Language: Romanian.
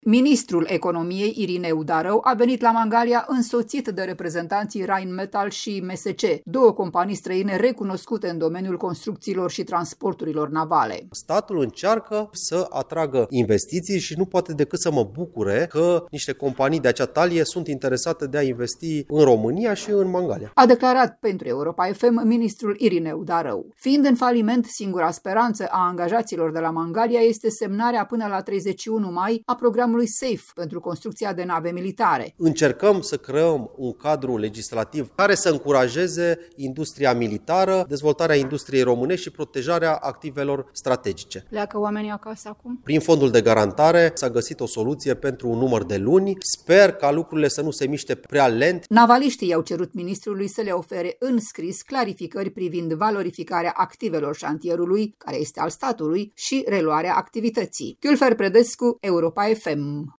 Ministrul Economiei, Irineu Darău, a venit la Mangalia însoțit de reprezentanții Rheinmetall și MSC, două companii străine recunoscute în domeniul construcțiilor și transporturilor navale. Statul încearcă să atragă investiții și nu poate decât să mă bucure că niște companii de acea talie sunt interesate de a investi în România și în Mangalia. A declarat pentru Europa FM ministrul Irineu Darău. Fiind în faliment, singura speranță a angajaților de la Mangalia este semnarea până la 31 mai a programului SAFE pentru construcția de nave militare. Încercăm să creăm un cadru legislativ care să încurajeze industria militară, dezvoltarea industriei românești și protejarea activelor strategice. Pleacă oamenii acasă acum? Prin fondul de garantare s-a găsit o soluție pentru un număr de luni. Sper ca lucrurile să nu se miște prea lent. Navaliștii i-au cerut ministrului să le ofere în scris clarificări privind valorificarea activelor șantierului, care este al statului, și reluarea activității. Chiulfer Predescu, Europa FM.